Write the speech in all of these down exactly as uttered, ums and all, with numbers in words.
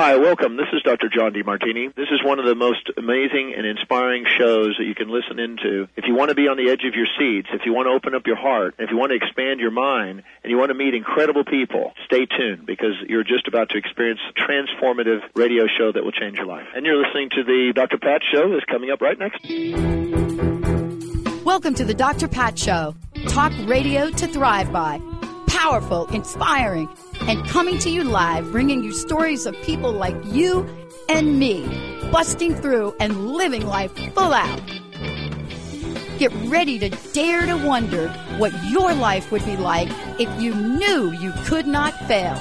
Hi, welcome. This is Doctor John DeMartini. This is one of the most amazing and inspiring shows that you can listen into. If you want to be on the edge of your seats, if you want to open up your heart, if you want to expand your mind, and you want to meet incredible people, stay tuned because you're just about to experience a transformative radio show that will change your life. And you're listening to the Doctor Pat Show that's coming up right next. Welcome to the Doctor Pat Show. Talk radio to thrive by. Powerful, inspiring, and coming to you live, bringing you stories of people like you and me, busting through and living life full out. Get ready to dare to wonder what your life would be like if you knew you could not fail.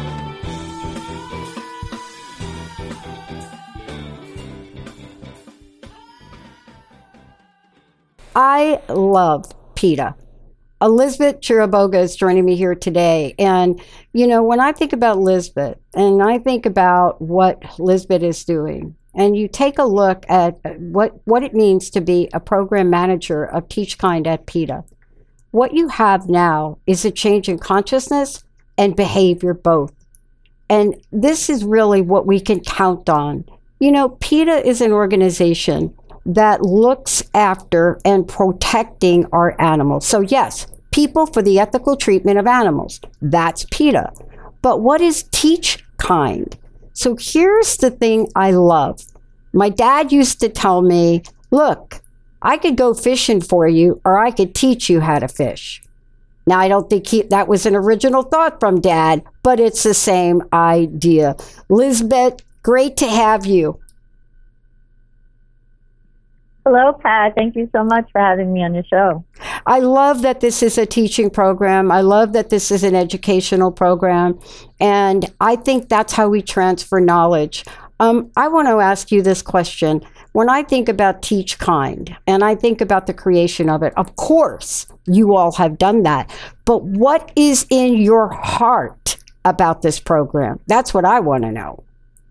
I love PETA. Elizabeth Chiriboga is joining me here today. And, you know, when I think about Elizabeth and I think about what Elizabeth is doing, and you take a look at what, what it means to be a program manager of TeachKind at PETA, what you have now is a change in consciousness and behavior both. And this is really what we can count on. You know, PETA is an organization that looks after and protecting our animals. So yes, People for the Ethical Treatment of Animals. That's PETA. But what is TeachKind? So here's the thing I love. My dad used to tell me, look, I could go fishing for you or I could teach you how to fish. Now, I don't think he, that was an original thought from Dad, but it's the same idea. Lisbeth, great to have you. Hello, Pat. Thank you so much for having me on your show. I love that this is a teaching program. I love that this is an educational program. And I think that's how we transfer knowledge. Um, I want to ask you this question. When I think about TeachKind and I think about the creation of it, of course, you all have done that. But what is in your heart about this program? That's what I want to know.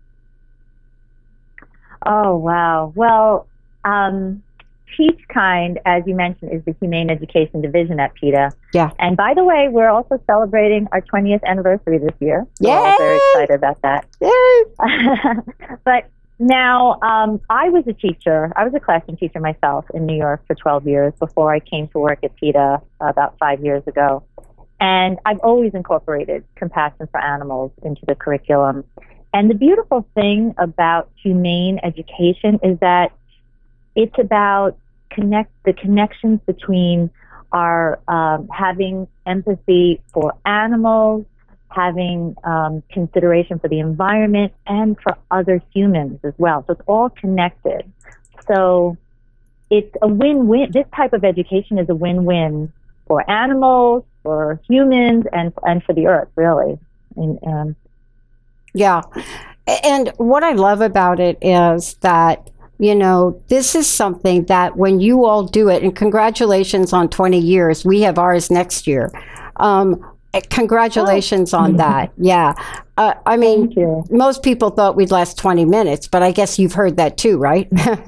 Oh, wow. Well, Um, TeachKind, as you mentioned, is the Humane Education Division at PETA. Yeah. And by the way, we're also celebrating our twentieth anniversary this year. So Yay! we're all very excited about that. Yay! But now, um, I was a teacher. I was a classroom teacher myself in New York for twelve years before I came to work at PETA about five years ago. And I've always incorporated compassion for animals into the curriculum. And the beautiful thing about humane education is that it's about connect the connections between our um, having empathy for animals, having um, consideration for the environment, and for other humans as well. So it's all connected. So it's a win-win. This type of education is a win-win for animals, for humans, and and for the earth, really. And, um, yeah. And what I love about it is that, you know, this is something that when you all do it, and congratulations on twenty years, we have ours next year. Um, congratulations oh. on that. Yeah. Uh, I mean, most people thought we'd last twenty minutes, but I guess you've heard that too, right?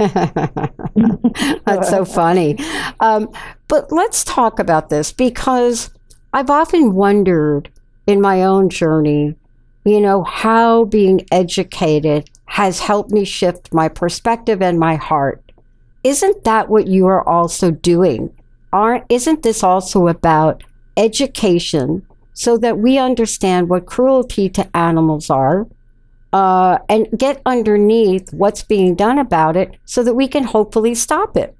That's so funny. Um, but let's talk about this because I've often wondered in my own journey, you know, how being educated has helped me shift my perspective and my heart. Isn't that what you are also doing? Aren't, isn't this also about education so that we understand what cruelty to animals are uh, and get underneath what's being done about it so that we can hopefully stop it?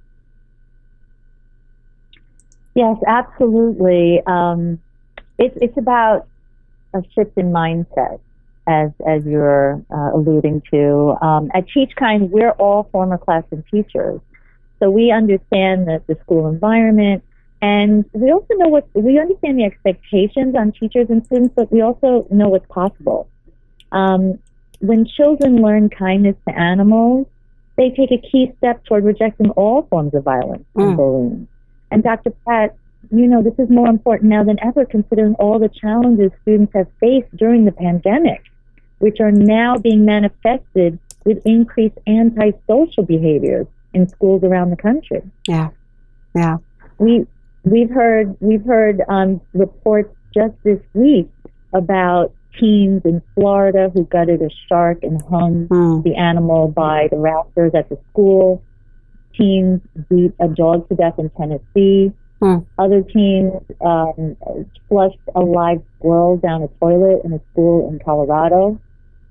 Yes, absolutely. Um, it's, it's about a shift in mindset. As as you're uh, alluding to. Um, at TeachKind, we're all former classroom teachers. So we understand the, the school environment, and we also know what, we understand the expectations on teachers and students, but we also know what's possible. Um, when children learn kindness to animals, they take a key step toward rejecting all forms of violence mm. and bullying. And Doctor Pratt, you know, this is more important now than ever considering all the challenges students have faced during the pandemic, which are now being manifested with increased antisocial behaviors in schools around the country. Yeah, yeah. We we've heard we've heard um, reports just this week about teens in Florida who gutted a shark and hung mm. the animal by the rafters at the school. Teens beat a dog to death in Tennessee. Mm. Other teens um, flushed a live squirrel down a toilet in a school in Colorado.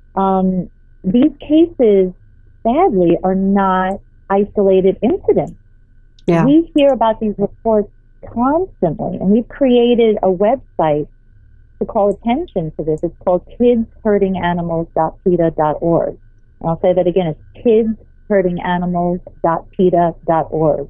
Um, these cases, sadly, are not isolated incidents. Yeah. We hear about these reports constantly, and we've created a website to call attention to this. It's called kids hurting animals dot PETA dot org. And I'll say that again, it's kids hurting animals dot PETA dot org.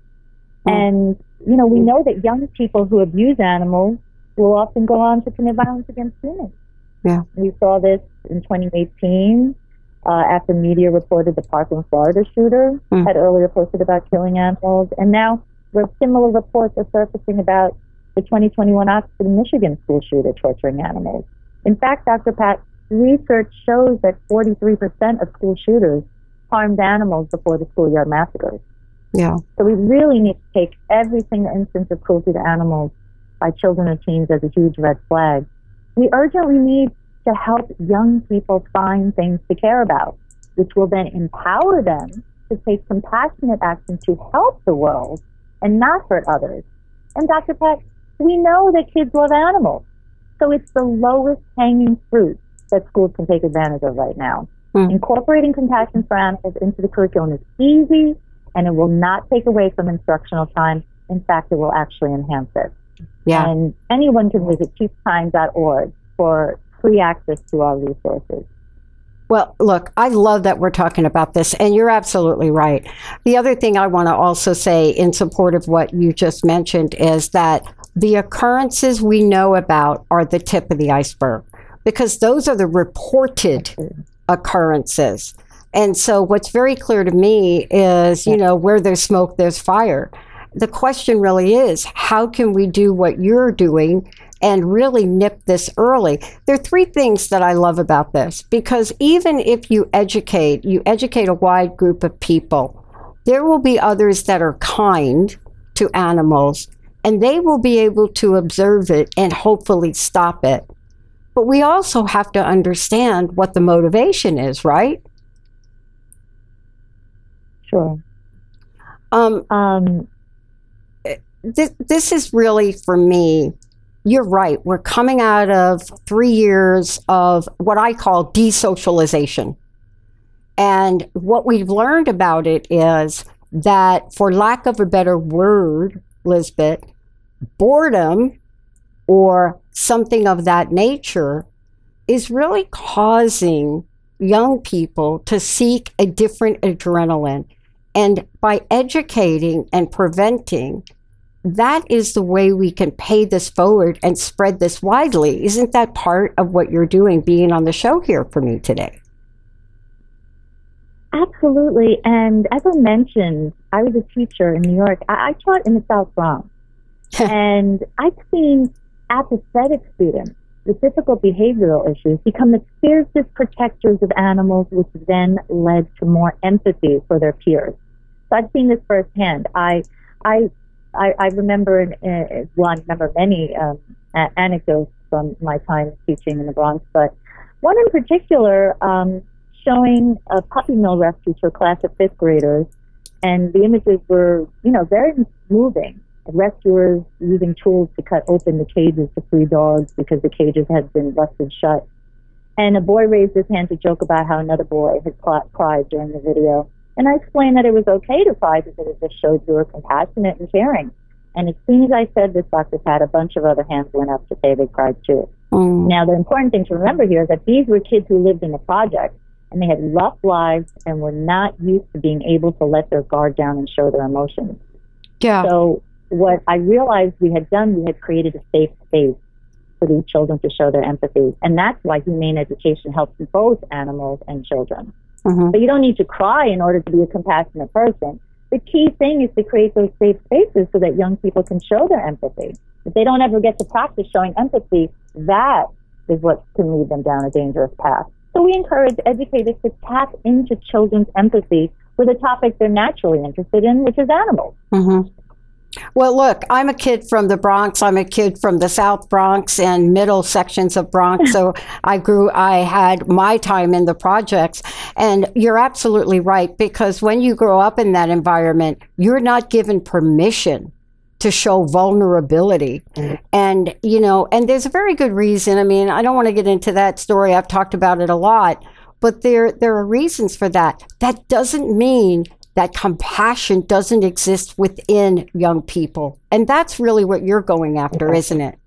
Mm. And, you know, we know that young people who abuse animals will often go on to commit violence against humans. Yeah. We saw this in twenty eighteen uh, after media reported the Parkland, Florida shooter mm. had earlier posted about killing animals. And now where similar reports are surfacing about the twenty twenty-one Oxford, Michigan school shooter torturing animals. In fact, Doctor Pat, research shows that forty-three percent of school shooters harmed animals before the schoolyard massacres. Yeah. So we really need to take every single instance of cruelty to animals by children or teens as a huge red flag. We urgently need to help young people find things to care about, which will then empower them to take compassionate action to help the world and not hurt others. And Doctor Pat, we know that kids love animals, so it's the lowest hanging fruit that schools can take advantage of right now. Mm. Incorporating compassion for animals into the curriculum is easy, and it will not take away from instructional time. In fact, it will actually enhance it. Yeah. And anyone can visit teach kind dot org for free access to our resources. Well, look, I love that we're talking about this, and you're absolutely right. The other thing I want to also say in support of what you just mentioned is that the occurrences we know about are the tip of the iceberg, because those are the reported occurrences. And so what's very clear to me is, you know, where there's smoke, there's fire. The question really is, how can we do what you're doing and really nip this early? There are three things that I love about this, because even if you educate, you educate a wide group of people, there will be others that are kind to animals, and they will be able to observe it and hopefully stop it. But we also have to understand what the motivation is, right? Sure. Um, um, this, this is really, for me, you're right. We're coming out of three years of what I call desocialization. And what we've learned about it is that, for lack of a better word, Lisbeth, boredom or something of that nature is really causing young people to seek a different adrenaline. And by educating and preventing, that is the way we can pay this forward and spread this widely. Isn't that part of what you're doing, being on the show here for me today? Absolutely. And as I mentioned, I was a teacher in New York. I, I taught in the South Bronx. And I've seen apathetic students with difficult behavioral issues become the fiercest protectors of animals, which then led to more empathy for their peers. So I've seen this firsthand. I, I, I, I remember, uh, well, I remember many um, a- anecdotes from my time teaching in the Bronx, but one in particular um, showing a puppy mill rescue to a class of fifth graders, and the images were, you know, very moving. Rescuers using tools to cut open the cages to free dogs because the cages had been busted shut. And a boy raised his hand to joke about how another boy had cried during the video. And I explained that it was okay to cry because it just showed you were compassionate and caring. And as soon as I said this, Doctor Pat, a bunch of other hands went up to say they cried too. Mm. Now, the important thing to remember here is that these were kids who lived in the project, and they had rough lives and were not used to being able to let their guard down and show their emotions. Yeah. So what I realized we had done, we had created a safe space for these children to show their empathy. And that's why humane education helps both animals and children. Mm-hmm. But you don't need to cry in order to be a compassionate person. The key thing is to create those safe spaces so that young people can show their empathy. If they don't ever get to practice showing empathy, that is what can lead them down a dangerous path. So we encourage educators to tap into children's empathy with a topic they're naturally interested in, which is animals. Mm-hmm. Well, look, I'm a kid from the Bronx. I'm a kid from the South Bronx and middle sections of Bronx. So I grew, I had my time in the projects. And you're absolutely right, because when you grow up in that environment, you're not given permission to show vulnerability. Mm-hmm. And, you know, and there's a very good reason. I mean, I don't want to get into that story. I've talked about it a lot, but there, there are reasons for that. That doesn't mean that compassion doesn't exist within young people. And that's really what you're going after, isn't it?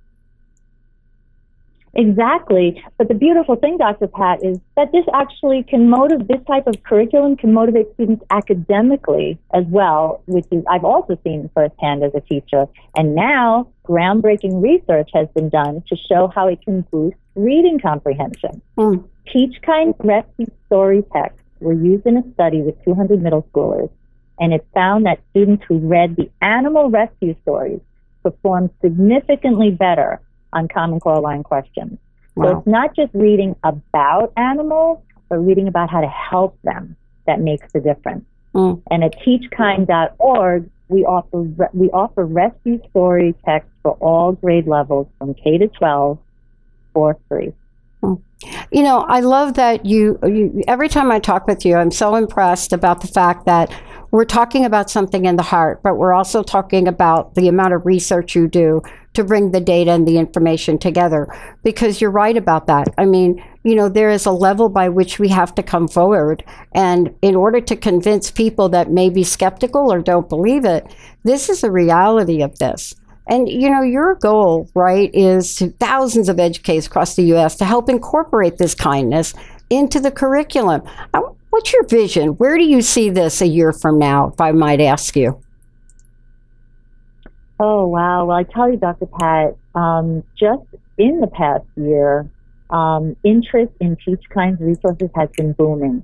Exactly. But the beautiful thing, Doctor Pat, is that this actually can motivate, this type of curriculum can motivate students academically as well, which is I've also seen firsthand as a teacher. And now groundbreaking research has been done to show how it can boost reading comprehension. Mm. Teach Kind rescue story texts were used in a study with two hundred middle schoolers, and it found that students who read the animal rescue stories performed significantly better on Common Core line questions. Wow. So it's not just reading about animals, but reading about how to help them that makes the difference. Mm. And at teach kind dot org, we offer we offer rescue story texts for all grade levels from K to twelve for free. Mm. You know, I love that you, you, every time I talk with you, I'm so impressed about the fact that we're talking about something in the heart, but we're also talking about the amount of research you do to bring the data and the information together, because you're right about that. I mean, you know, there is a level by which we have to come forward, and in order to convince people that may be skeptical or don't believe it, this is the reality of this. And, you know, your goal, right, is to thousands of educators across the U S to help incorporate this kindness into the curriculum. What's your vision? Where do you see this a year from now, if I might ask you? Oh, wow. Well, I tell you, Doctor Pat, um, just in the past year, um, interest in Teach Kind's resources has been booming.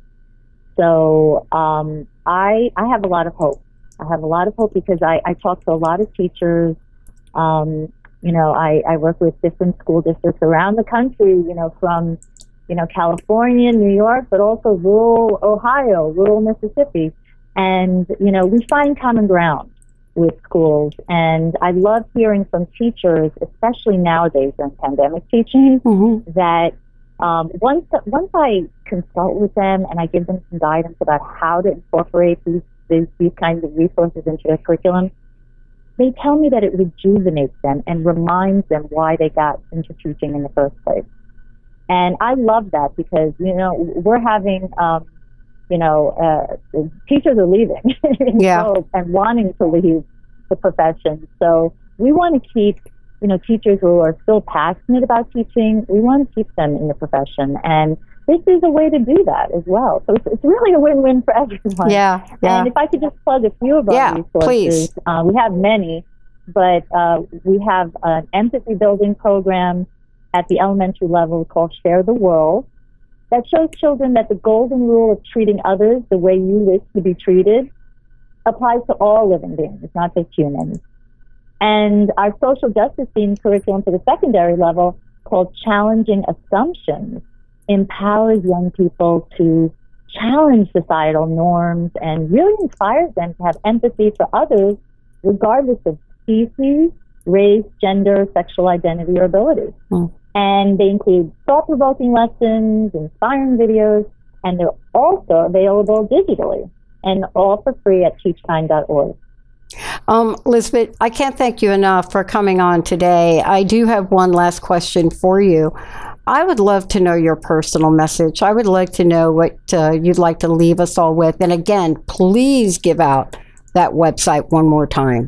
So um, I, I have a lot of hope. I have a lot of hope because I, I talk to a lot of teachers. Um, you know, I, I work with different school districts around the country, you know, from, you know, California, New York, but also rural Ohio, rural Mississippi. And, you know, we find common ground with schools. And I love hearing from teachers, especially nowadays in pandemic teaching, mm-hmm. that um, once, once I consult with them and I give them some guidance about how to incorporate these, these, these kinds of resources into their curriculum, they tell me that it rejuvenates them and reminds them why they got into teaching in the first place. And I love that because, you know, we're having, um, you know, uh, teachers are leaving yeah. and wanting to leave the profession. So we want to keep, you know, teachers who are still passionate about teaching, we want to keep them in the profession. And this is a way to do that as well. So it's, it's really a win-win for everyone. Yeah, yeah. And if I could just plug a few of our yeah, resources. Uh, we have many, but uh, we have an empathy building program at the elementary level called Share the World that shows children that the golden rule of treating others the way you wish to be treated applies to all living beings, not just humans. And our social justice themed curriculum for the secondary level called Challenging Assumptions empowers young people to challenge societal norms and really inspires them to have empathy for others regardless of species, race, gender, sexual identity, or ability. Mm. And they include thought-provoking lessons, inspiring videos, and they're also available digitally, and all for free at teach kind dot org. Um, Elizabeth, I can't thank you enough for coming on today. I do have one last question for you. I would love to know your personal message. I would like to know what uh, you'd like to leave us all with. And again, please give out that website one more time.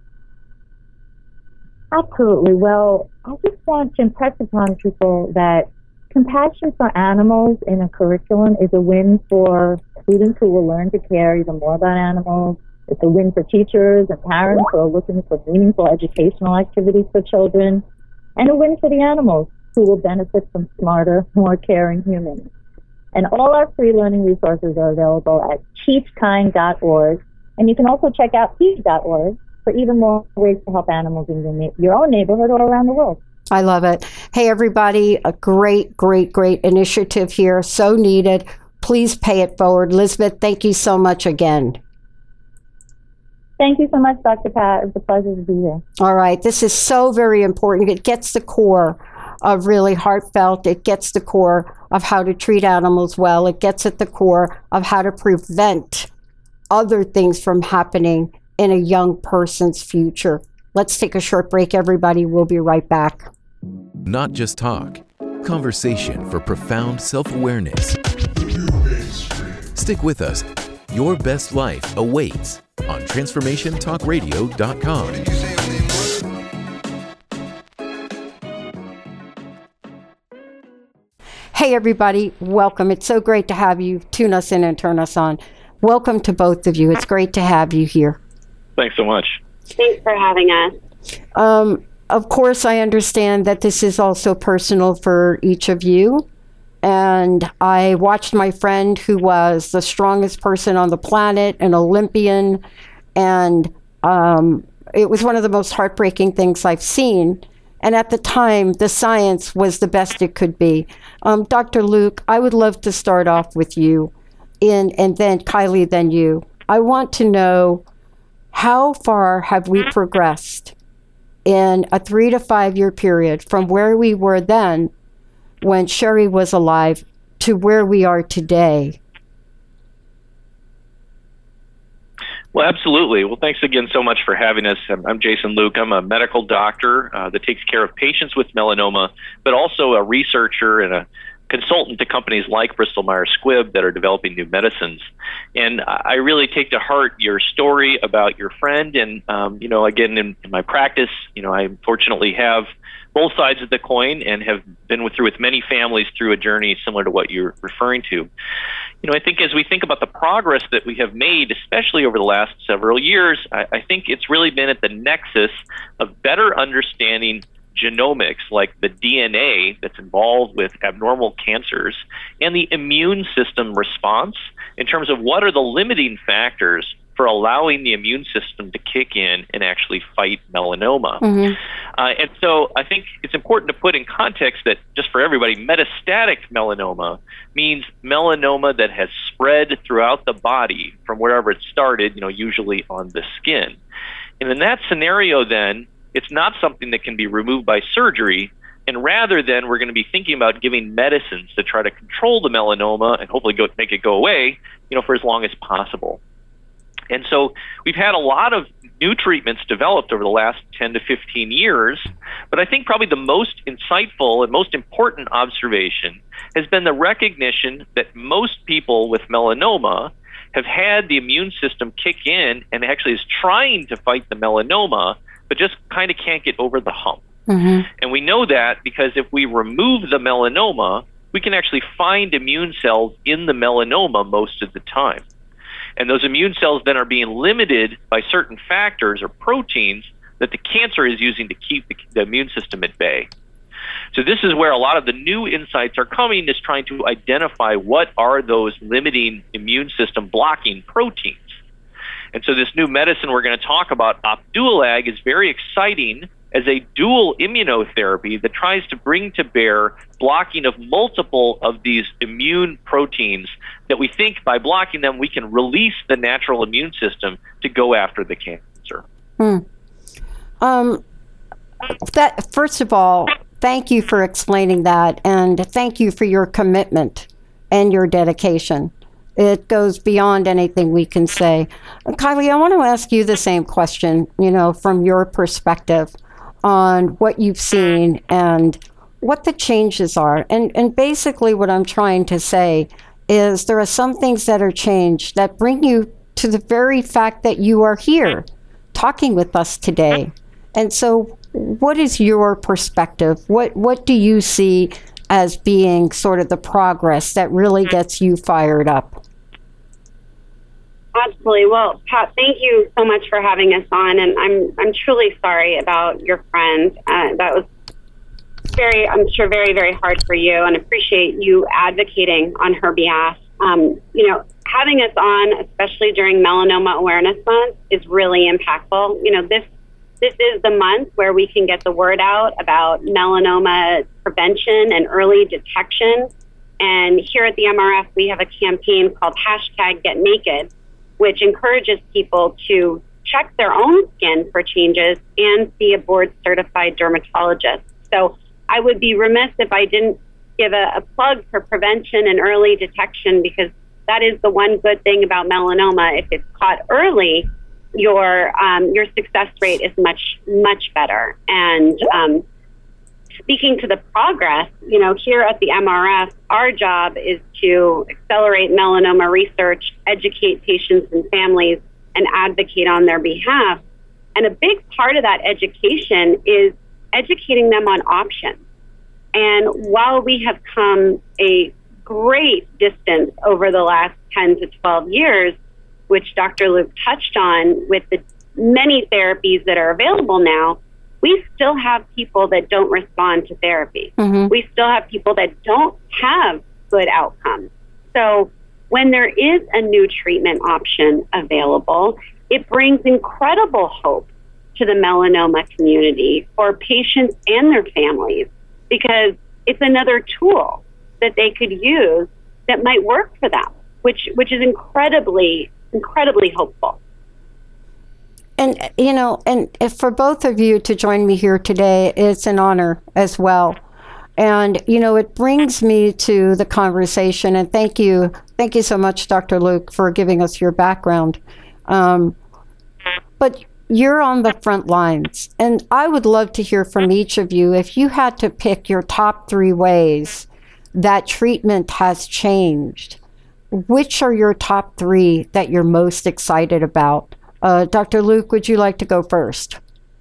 Absolutely. Well, I just want to impress upon people that compassion for animals in a curriculum is a win for students who will learn to care even more about animals. It's a win for teachers and parents who are looking for meaningful educational activities for children, and a win for the animals who will benefit from smarter, more caring humans. And all our free learning resources are available at teach kind dot org, and you can also check out teach dot org for even more ways to help animals in your, your own neighborhood or around the world. I love it. Hey, everybody, a great, great, great initiative here. So needed. Please pay it forward. Elizabeth, thank you so much again. Thank you so much, Doctor Pat. It's a pleasure to be here. All right. This is so very important. It gets the core of really heartfelt. It gets the core of how to treat animals well. It gets at the core of how to prevent other things from happening in a young person's future. Let's take a short break, everybody. We'll be right back. Not just talk. Conversation for profound self-awareness. Stick with us. Your best life awaits on transformation talk radio dot com. Hey, everybody. Welcome. It's so great to have you tune us in and turn us on. Welcome to both of you. It's great to have you here. Thanks so much. Thanks for having us. Um, of course, I understand that this is also personal for each of you. And I watched my friend, who was the strongest person on the planet, an Olympian, and um, it was one of the most heartbreaking things I've seen. And at the time, the science was the best it could be. Um, Doctor Luke, I would love to start off with you, in, and then Kylie, then you. I want to know, how far have we progressed in a three to five year period from where we were then, when Sherry was alive, to where we are today? Well, absolutely. Well, thanks again so much for having us. I'm, I'm Jason Luke. I'm a medical doctor uh, that takes care of patients with melanoma, but also a researcher and a consultant to companies like Bristol Myers Squibb that are developing new medicines. And I really take to heart your story about your friend. And, um, you know, again, in, in my practice, you know, I fortunately have both sides of the coin and have been with, through with many families through a journey similar to what you're referring to. You know, I think as we think about the progress that we have made, especially over the last several years, I, I think it's really been at the nexus of better understanding genomics, like the D N A that's involved with abnormal cancers, and the immune system response in terms of what are the limiting factors for allowing the immune system to kick in and actually fight melanoma. Mm-hmm. Uh, and so I think it's important to put in context that, just for everybody, metastatic melanoma means melanoma that has spread throughout the body from wherever it started, you know, usually on the skin. And in that scenario, then, it's not something that can be removed by surgery, and rather than we're going to be thinking about giving medicines to try to control the melanoma and hopefully go, make it go away, you know, for as long as possible. And so we've had a lot of new treatments developed over the last ten to fifteen years, but I think probably the most insightful and most important observation has been the recognition that most people with melanoma have had the immune system kick in and actually is trying to fight the melanoma, but just kind of can't get over the hump. Mm-hmm. And we know that because if we remove the melanoma, we can actually find immune cells in the melanoma most of the time. And those immune cells then are being limited by certain factors or proteins that the cancer is using to keep the, the immune system at bay. So this is where a lot of the new insights are coming, is trying to identify what are those limiting immune system blocking proteins. And so this new medicine we're going to talk about, Opdualag, is very exciting as a dual immunotherapy that tries to bring to bear blocking of multiple of these immune proteins that we think by blocking them, we can release the natural immune system to go after the cancer. Hmm. Um, that, first of all, thank you for explaining that, and thank you for your commitment and your dedication. It goes beyond anything we can say. Kylie, I want to ask you the same question, you know, from your perspective on what you've seen and what the changes are. And and basically what I'm trying to say is there are some things that are changed that bring you to the very fact that you are here talking with us today. And so what is your perspective? What what do you see as being sort of the progress that really gets you fired up? Absolutely. Well, Pat, thank you so much for having us on, and I'm I'm truly sorry about your friend. Uh, that was very, I'm sure, very, very hard for you, and appreciate you advocating on her behalf. Um, you know, having us on, especially during Melanoma Awareness Month, is really impactful. You know, this this is the month where we can get the word out about melanoma prevention and early detection. And here at the M R F, we have a campaign called hashtag Get Naked, which encourages people to check their own skin for changes and see a board-certified dermatologist. So I would be remiss if I didn't give a, a plug for prevention and early detection, because that is the one good thing about melanoma. If it's caught early, your um, your success rate is much, much better. And um, speaking to the progress, you know, here at the M R F, our job is to accelerate melanoma research, educate patients and families, and advocate on their behalf. And a big part of that education is educating them on options. And while we have come a great distance over the last ten to twelve years, which Doctor Luke touched on with the many therapies that are available now, we still have people that don't respond to therapy. Mm-hmm. We still have people that don't have good outcomes. So when there is a new treatment option available, it brings incredible hope to the melanoma community for patients and their families, because it's another tool that they could use that might work for them, which which is incredibly, incredibly hopeful. And, you know, and if for both of you to join me here today, it's an honor as well. And, you know, it brings me to the conversation, and thank you, thank you so much, Doctor Luke, for giving us your background. Um, but you're on the front lines, and I would love to hear from each of you. If you had to pick your top three ways that treatment has changed, which are your top three that you're most excited about? Uh, Doctor Luke, would you like to go first?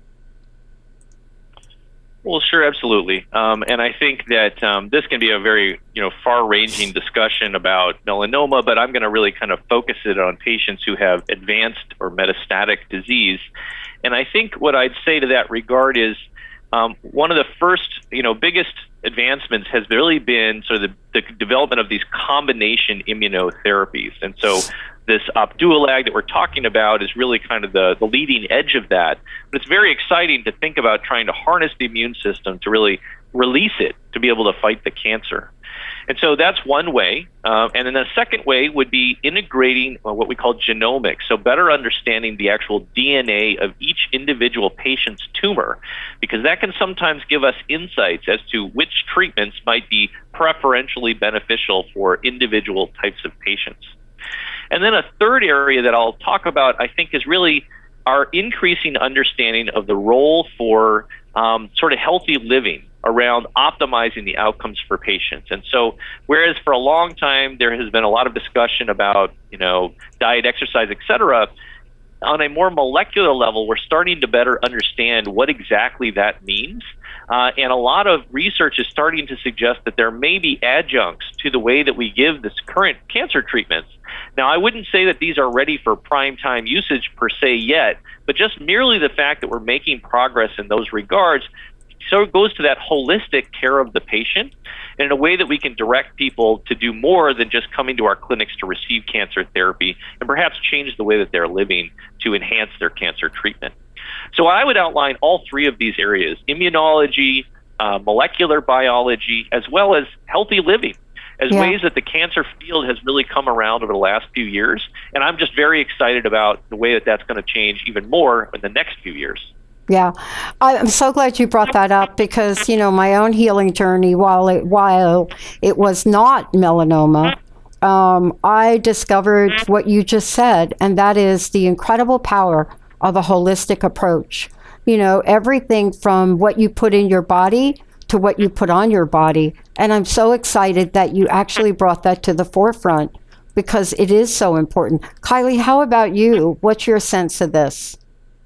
Well, sure, absolutely. Um, and I think that um, this can be a very, you know, far-ranging discussion about melanoma, but I'm going to really kind of focus it on patients who have advanced or metastatic disease. And I think what I'd say to that regard is um, one of the first, you know, biggest advancements has really been sort of the, the development of these combination immunotherapies. And so this Opdualag that we're talking about is really kind of the, the leading edge of that. But it's very exciting to think about trying to harness the immune system to really release it to be able to fight the cancer. And so that's one way. Uh, and then the second way would be integrating what we call genomics, so better understanding the actual D N A of each individual patient's tumor, because that can sometimes give us insights as to which treatments might be preferentially beneficial for individual types of patients. And then a third area that I'll talk about, I think, is really our increasing understanding of the role for um, sort of healthy living around optimizing the outcomes for patients. And so, whereas for a long time there has been a lot of discussion about, you know, diet, exercise, et cetera, on a more molecular level, we're starting to better understand what exactly that means. Uh, and a lot of research is starting to suggest that there may be adjuncts to the way that we give this current cancer treatments. Now, I wouldn't say that these are ready for prime time usage per se yet, but just merely the fact that we're making progress in those regards, so it goes to that holistic care of the patient in a way that we can direct people to do more than just coming to our clinics to receive cancer therapy, and perhaps change the way that they're living to enhance their cancer treatment. So I would outline all three of these areas: immunology, uh, molecular biology, as well as healthy living, as yeah. ways that the cancer field has really come around over the last few years. And I'm just very excited about the way that that's going to change even more in the next few years. Yeah, I'm so glad you brought that up, because, you know, my own healing journey, while it, while it was not melanoma, um, I discovered what you just said, and that is the incredible power of a holistic approach. You know, everything from what you put in your body to what you put on your body. And I'm so excited that you actually brought that to the forefront, because it is so important. Kylie, how about you? What's your sense of this?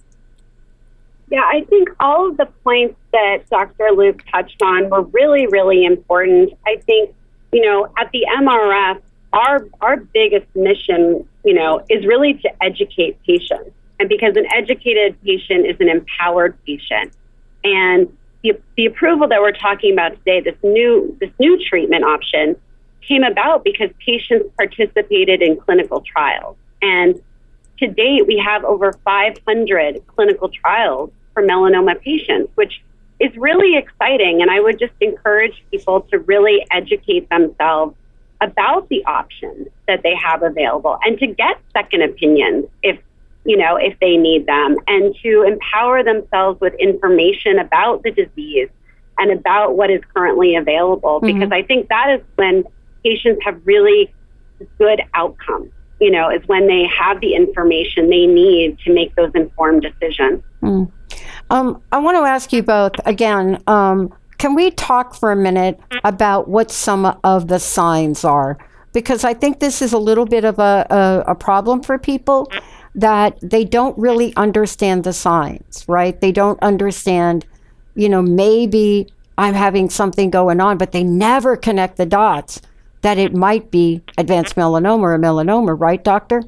Yeah, I think all of the points that Doctor Luke touched on were really, really important. I think, you know, at the M R F, our our biggest mission, you know, is really to educate patients. And because an educated patient is an empowered patient. And the, the approval that we're talking about today, this new this new treatment option, came about because patients participated in clinical trials. And to date, we have over five hundred clinical trials for melanoma patients, which is really exciting. And I would just encourage people to really educate themselves about the options that they have available, and to get second opinions if you know, if they need them, and to empower themselves with information about the disease and about what is currently available. Mm-hmm. Because I think that is when patients have really good outcomes, you know, is when they have the information they need to make those informed decisions. Mm. Um, I want to ask you both again, um, can we talk for a minute about what some of the signs are? Because I think this is a little bit of a, a, a problem for people, that they don't really understand the signs, right? They don't understand, you know, maybe I'm having something going on, but they never connect the dots that it might be advanced melanoma or melanoma, right, doctor?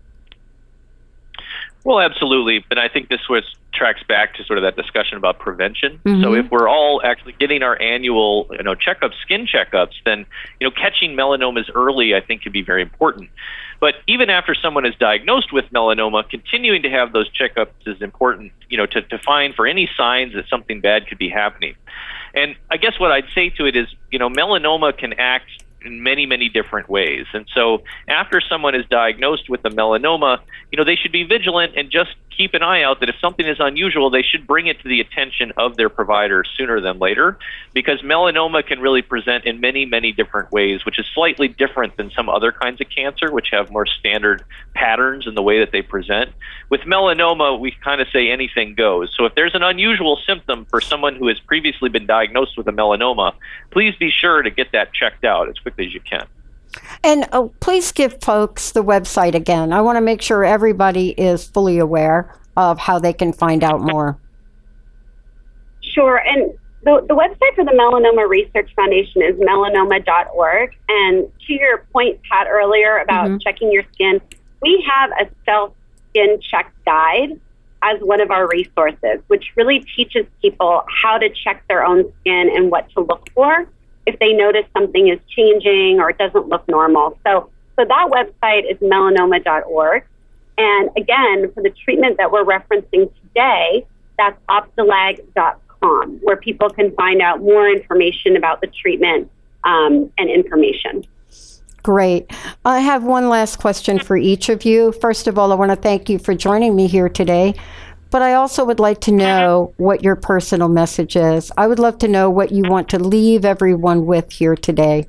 Well, absolutely. But I think this was tracks back to sort of that discussion about prevention. Mm-hmm. So if we're all actually getting our annual, you know, checkups, skin checkups, then, you know, catching melanomas early, I think, could be very important. But even after someone is diagnosed with melanoma, continuing to have those checkups is important, you know, to, to find for any signs that something bad could be happening. And I guess what I'd say to it is, you know, melanoma can act in many, many different ways. And so after someone is diagnosed with a melanoma, you know, they should be vigilant and just keep an eye out that if something is unusual, they should bring it to the attention of their provider sooner than later, because melanoma can really present in many, many different ways, which is slightly different than some other kinds of cancer, which have more standard patterns in the way that they present. With melanoma, we kind of say anything goes. So if there's an unusual symptom for someone who has previously been diagnosed with a melanoma, please be sure to get that checked out as quickly as you can. And oh, please give folks the website again. I want to make sure everybody is fully aware of how they can find out more. Sure. And the, the website for the Melanoma Research Foundation is melanoma dot org. And to your point, Pat, earlier about mm-hmm. checking your skin, we have a self-skin check guide as one of our resources, which really teaches people how to check their own skin and what to look for if they notice something is changing or it doesn't look normal. So so that website is melanoma dot org. And again, for the treatment that we're referencing today, that's opdualag dot com, where people can find out more information about the treatment um, and information. Great. I have one last question for each of you. First of all, I want to thank you for joining me here today. But I also would like to know what your personal message is. I would love to know what you want to leave everyone with here today.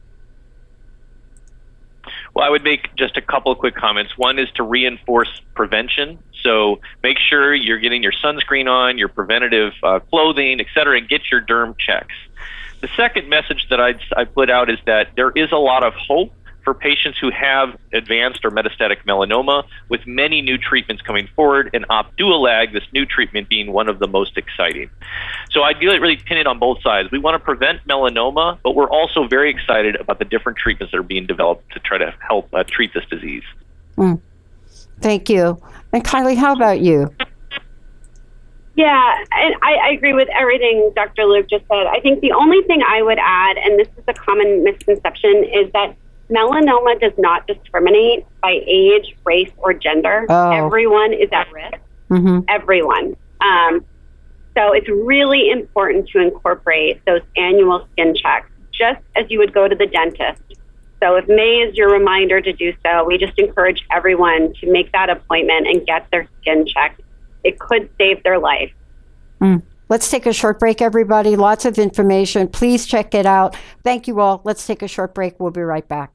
Well, I would make just a couple of quick comments. One is to reinforce prevention. So make sure you're getting your sunscreen on, your preventative uh, clothing, et cetera, and get your derm checks. The second message that I'd, I put out is that there is a lot of hope for patients who have advanced or metastatic melanoma, with many new treatments coming forward, and Opdualag, this new treatment, being one of the most exciting. So I'd really pin it on both sides. We want to prevent melanoma, but we're also very excited about the different treatments that are being developed to try to help uh, treat this disease. Mm. Thank you. And Kylie, how about you? Yeah, and I, I agree with everything Doctor Luke just said. I think the only thing I would add, and this is a common misconception, is that melanoma does not discriminate by age, race, or gender. Oh. Everyone is at risk. Mm-hmm. Everyone. Um, so it's really important to incorporate those annual skin checks, just as you would go to the dentist. So if May is your reminder to do so, we just encourage everyone to make that appointment and get their skin checked. It could save their life. Mm. Let's take a short break, everybody. Lots of information. Please check it out. Thank you all. Let's take a short break. We'll be right back.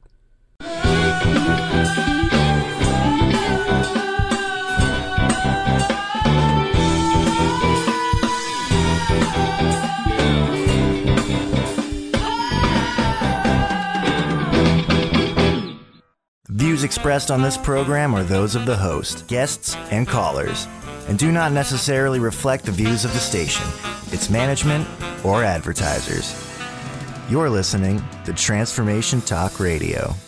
Views expressed on this program are those of the host, guests, and callers, and do not necessarily reflect the views of the station, its management, or advertisers. You're listening to Transformation Talk Radio.